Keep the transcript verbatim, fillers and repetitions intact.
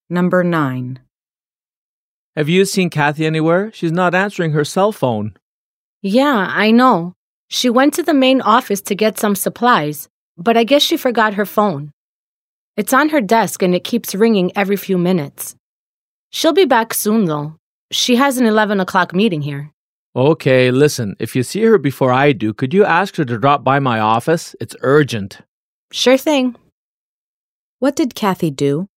Number nine. Have you seen Kathy anywhere? She's not answering her cell phone. Yeah, I know. She went to the main office to get some supplies, but I guess she forgot her phone. It's on her desk and it keeps ringing every few minutes. She'll be back soon, though. She has an eleven o'clock meeting here. Okay, listen, if you see her before I do, could you ask her to drop by my office? It's urgent. Sure thing. What did Kathy do?